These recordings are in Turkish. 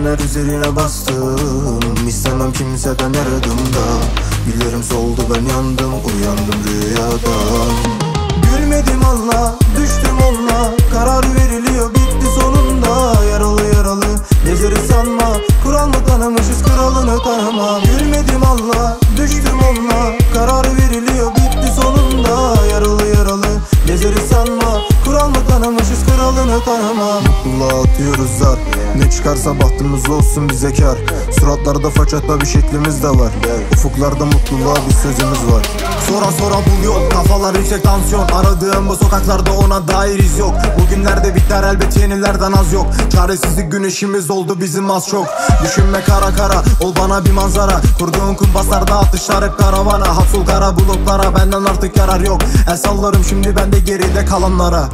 her üzerine bastım. İstemem kimseden aradığımda. Güllerim soldu, ben yandım, uyandım rüyadan. Gülmedim Allah, düştüm onunla. Karar veriliyor, bitti sonunda. Yaralı yaralı gezeriz sanma. Kural mı tanımışız, kralını tanımam. Gülmedim Allah, düştüm onunla. Karar veriliyor, bitti sonunda. Yaralı yaralı gezeriz sanma. Kural mı tanımışız, kralını tanımam. Mutluluğa atıyoruz zar. Ne çıkarsa bahtımız olsun bize kar. Suratlarda façata bir şeklimiz de var. Ufuklarda mutluluğa bir sözümüz var. Sonra sonra bul yol, kafalar yüksek tansiyon. Aradığım bu sokaklarda ona dair iz yok. Bugünlerde biter elbet, yenilerden az yok. Çaresizlik güneşimiz oldu bizim az çok. Düşünme kara kara, ol bana bir manzara. Kurduğun kumpaslarda atışlar hep karavana. Hapsul kara bulutlara, benden artık yarar yok. El sallarım şimdi ben de geride kalanlara.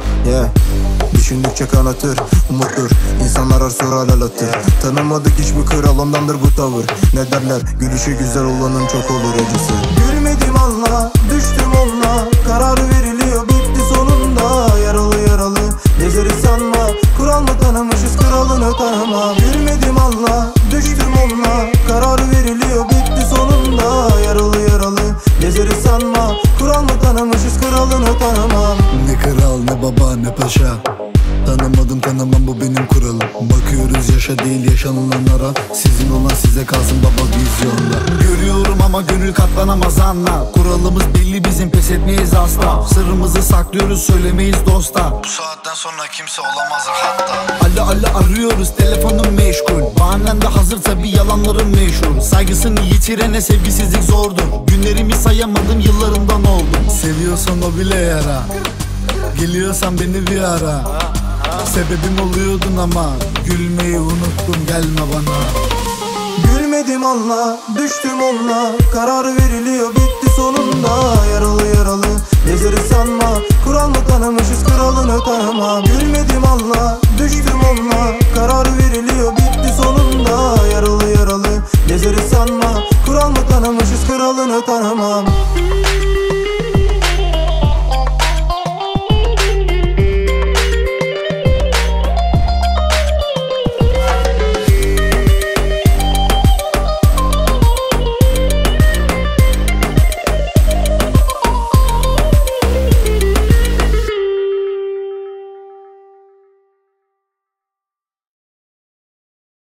Düşündükçe kanatır, umuttur. İnsanlar sorar alatır. Tanımadık hiçbir kral, ondandır bu tavır. Ne derler, gülüşü güzel olanın çok olur acısı. Gülmedim Allah, düştüm onunla. Karar veriliyor, bitti sonunda. Yaralı yaralı gezeriz sanma. Kural mı tanımışız, kralını tanımam. Gülmedim Allah, düştüm onunla. Karar veriliyor, bitti sonunda. Yaralı yaralı gezeriz sanma. Kural mı tanımışız, kralını tanımam. Ne kral, ne baba, ne paşa. Tanımadım tanımam, bu benim kuralım. Bakıyoruz yaşa değil yaşanılanlara. Sizin olan size kalsın baba, vizyonda. Görüyorum ama gönül katlanamaz anla. Kuralımız belli bizim, pes etmeyiz asla. Sırrımızı saklıyoruz, söylemeyiz dosta. Bu saatten sonra kimse olamaz hatta. Alo arıyoruz, telefonum meşgul. Bahanen de hazır tabi, yalanların meşhur. Saygısını yitirene sevgisizlik zordur. Günlerimi sayamadım, yıllarından oldum. Seviyorsan o bile yara. Geliyorsan beni bir ara. Sebebim oluyordun ama gülmeyi unuttum, gelme bana. Gülmedim Allah, düştüm onunla. Karar veriliyor, bitti sonunda. Yaralı yaralı gezeriz sanma. Kural mı tanımışız, kralını tanımam. Gülmedim Allah, düştüm onunla. Karar veriliyor, bitti sonunda. Yaralı